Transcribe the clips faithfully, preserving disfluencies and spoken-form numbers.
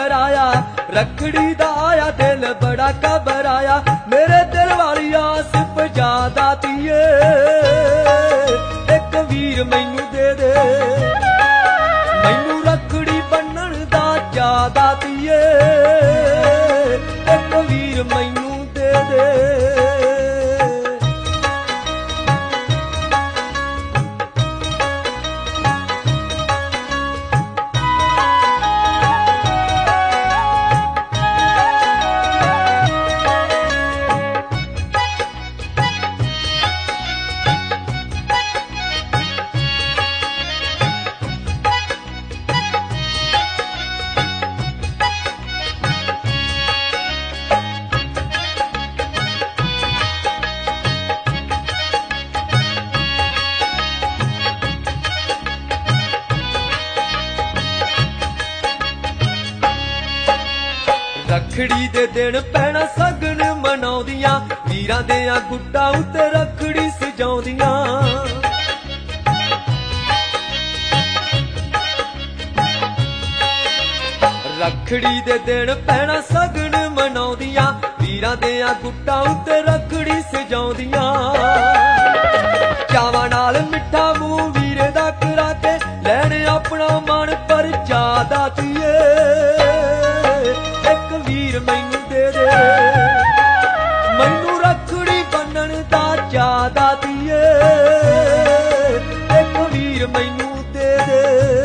कराया, रखड़ी दा आया दिल बड़ा घबराया। मेरे दिल वाली आस पुजा दातीए, एक वीर मैनू दे दे, मैनू रखड़ी बन्नण दा चा दातीए, एक वीर मैनू दे दे। रखड़ी दे दिन पैना सगन मनाउंदियां, वीरां देयां गुड्डां उत्ते रखड़ी सजाउंदियां। रखड़ी दे दिन पैना सगन मनाउंदियां, वीरां देयां गुड्डां उत्ते रखड़ी सजाउंदियां। चावां नाल मिठा मूंह वीरे दा करा के, लैण अपना मन परचा दातीए, वीर मैनू दे दे, मैनू रखड़ी बन्नण दा चा दातीए, एक वीर मैनू दे दे।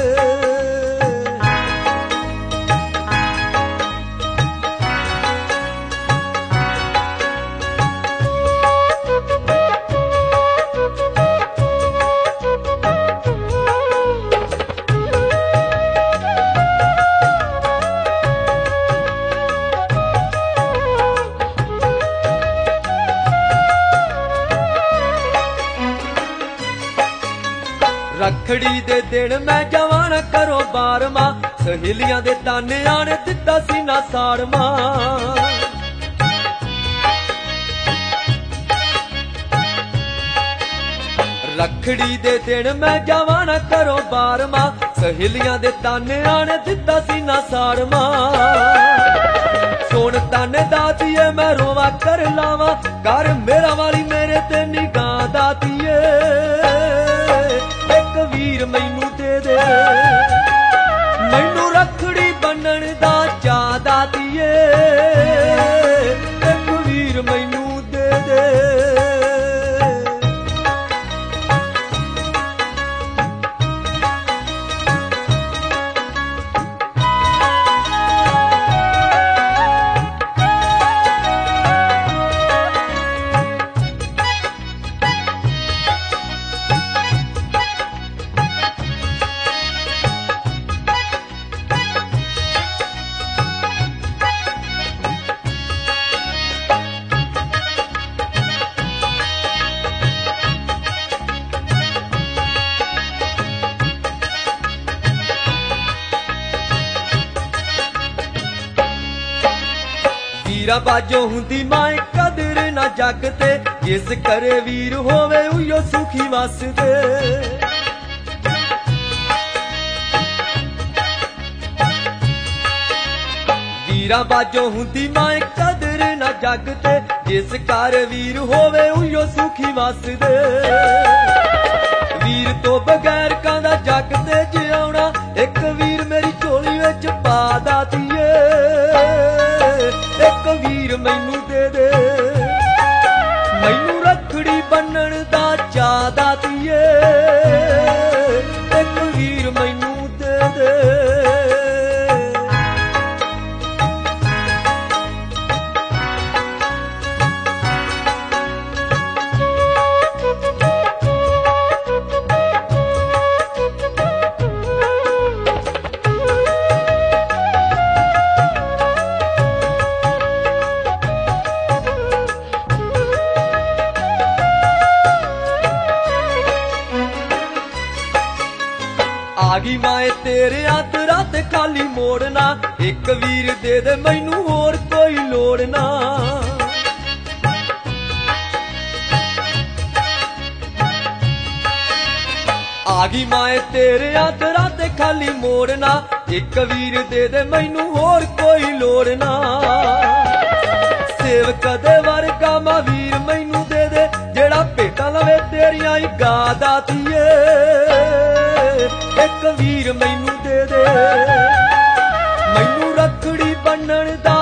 रखड़ी दे दिन मैं जवान करो बारवा, सहेलियां दे ताने आने दिता सी ना साड़वा। रखड़ी दे दिन मैं जवान करो बारवा, सहेलियां दे ताने आने दिता सी ना साड़वा। सोन ताने दातीए मैं रोवा कर लावा, कर मेरा वाली मेरे ते निगाह दातीए, एक वीर मैनू दे दे, मैनू रखड़ी बन्नण दा चा दातीए, एक वीर मैनू दे दे। वीरा बाजो हुंदी माए कदर ना जग ते, जिस करे वीर होवे उयो सुखी वसदे। वीरा बाजो हुंदी माए कदर ना जग ते, जिस कर वीर होवे उयो सुखी वसदे। वीर तो बगैर कांदा जग ते जिउणा, एक वीर मेरी झोली विच पा दातीए, एक वीर मैनू दे दे, मैनू रखड़ी बन्नण दा चा दातीए, एक वीर मैनू दे दे। आगी माए तेरे हथ रात खाली मोड़ना, एक वीर दे दे मैनू होर कोई लोड़ ना। आगी माए तेरे हथ रात खाली मोड़ना, ਇੱਕ ਵੀਰ ਦੇ ਦੇ ਮੈਨੂੰ ਹੋਰ ਕੋਈ ਲੋੜ ਨਾ ਸੇਵਕ ਦੇ ਵਰਗਾ ਮਾ ਵੀਰ ਮੈਨੂੰ ਦੇ ਦੇ ਜਿਹੜਾ ਭੇਟਾਂ ਲਵੇ ਤੇਰੀਆਂ ਹੀ ਗਾ ਦਾਤੀਏ ਇੱਕ ਵੀਰ ਮੈਨੂੰ ਦੇ ਦੇ ਮੈਨੂੰ ਰੱਖੜੀ ਬੰਨਣ ਦਾ